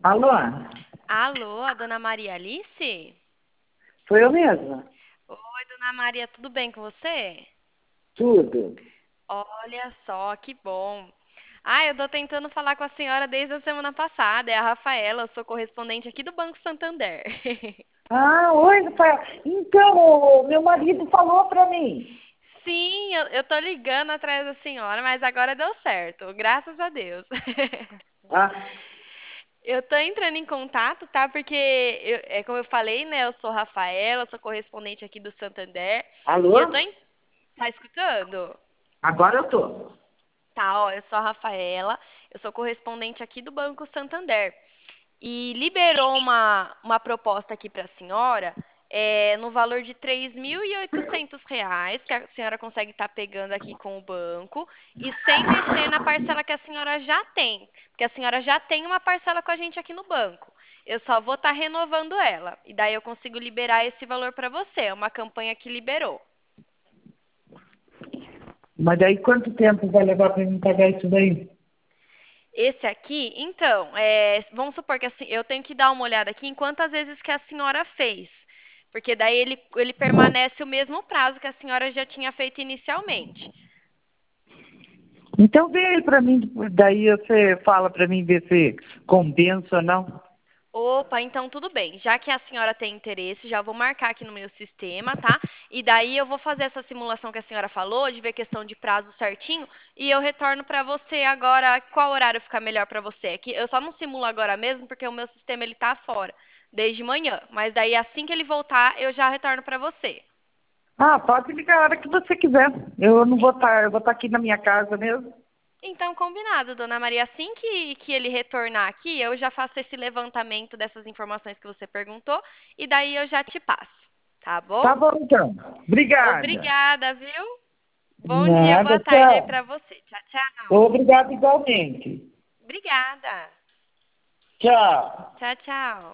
Alô? Alô, a dona Maria Alice? Sou eu mesma? Oi, dona Maria, tudo bem com você? Tudo. Olha só, que bom. Ah, eu tô tentando falar com a senhora desde a semana passada. É a Rafaela, eu sou correspondente aqui do Banco Santander. Ah, oi, Rafael. Então, o meu marido falou para mim. Sim, eu tô ligando atrás da senhora, mas agora deu certo, graças a Deus. Ah, Eu tô entrando em contato, tá? Porque, é como eu falei, né? Eu sou Rafaela, sou correspondente aqui do Santander. E alô? eu tô em... Tá escutando? Agora eu tô. Tá, ó, eu sou a Rafaela, eu sou correspondente aqui do Banco Santander. E liberou uma proposta aqui para a senhora, no valor de R$ 3.800, que a senhora consegue estar pegando aqui com o banco, e sem mexer na parcela que a senhora já tem, porque a senhora já tem uma parcela com a gente aqui no banco. Eu só vou estar renovando ela, e daí eu consigo liberar esse valor para você. É uma campanha que liberou. Mas daí quanto tempo vai levar para mim pagar isso daí? Esse aqui, então, vamos supor que assim, eu tenho que dar uma olhada aqui em quantas vezes que a senhora fez. Porque daí ele permanece o mesmo prazo que a senhora já tinha feito inicialmente. Então vê aí para mim, daí você fala para mim ver se compensa ou não. Opa, então tudo bem. Já que a senhora tem interesse, já vou marcar aqui no meu sistema, tá? E daí eu vou fazer essa simulação que a senhora falou, de ver questão de prazo certinho, e eu retorno para você agora qual horário fica melhor para você. É que eu só não simulo agora mesmo porque o meu sistema ele tá fora desde manhã, mas daí assim que ele voltar, eu já retorno para você. Ah, pode ligar a hora que você quiser. Eu não vou estar, eu vou estar aqui na minha casa mesmo. Então, combinado, dona Maria. Assim que ele retornar aqui, eu já faço esse levantamento dessas informações que você perguntou e daí eu já te passo, tá bom? Tá bom então. Obrigada. Obrigada, viu? Bom dia, Nada, boa tarde aí tchau. pra você. Tchau, tchau. Obrigado igualmente. Obrigada. Tchau. Tchau, tchau.